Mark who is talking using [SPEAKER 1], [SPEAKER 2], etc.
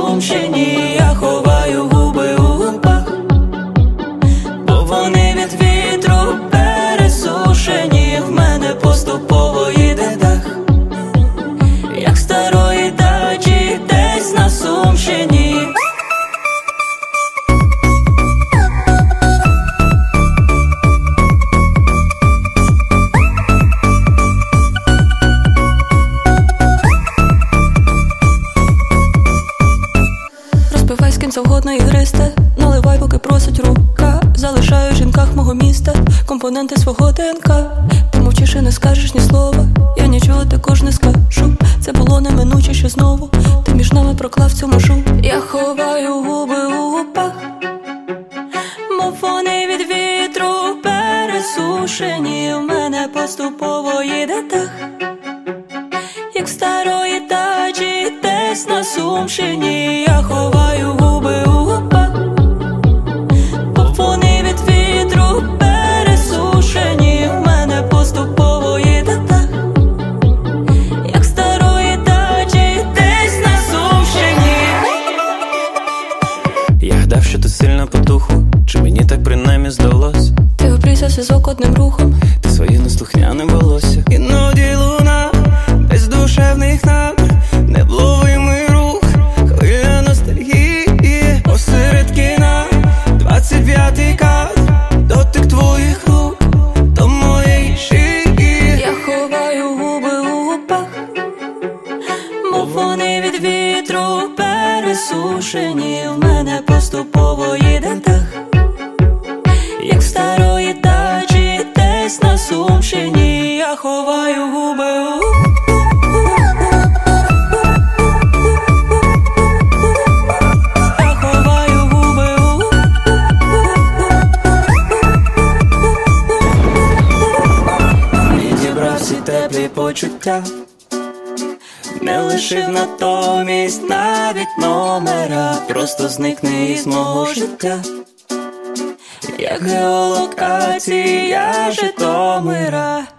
[SPEAKER 1] Сумщині. Я ховаю губи у губах, бо вони від вітру пересушені. В мене поступово їде дах, як старої дачі десь на Сумщині. Розпивай з ким завгодно ігристе, наливай, поки просить рука. Залишаю в жінках мого міста компоненти свого ДНК. Ти мовчиш і не скажеш ні слова, я нічого також не скажу. Це було неминуче, що знову ти між нами проклав цю межу. Я ховаю губи у губах, мов вони від вітру пересушені. В мене поступово їде дах, як в старої дачі десь на Сумщині. Я ховаю губи у губах, бо вони від вітру пересушені. В мене поступово їде дах, як в старої дачі десь на Сумщині.
[SPEAKER 2] Я гадав, що ти сильна по духу, чи мені так принаймні здалось?
[SPEAKER 1] Ти обрізав зв'язок одним рухом,
[SPEAKER 2] ти своє неслухняне волосся. Іноді луна без душевних намір, невловимий рух, хвиля ностальгії. Посеред кіна 25-й кадр, дотик твоїх рук до моєї шиї.
[SPEAKER 1] Я ховаю губи у губах, мов вони від вітру пересушені. В мене поступово їде дах, як в старої дачі десь на Сумщині. Я ховаю губи у
[SPEAKER 2] теплі почуття, не лишив натомість навіть номера. Просто зникни із мого життя, як геолокація Житомира.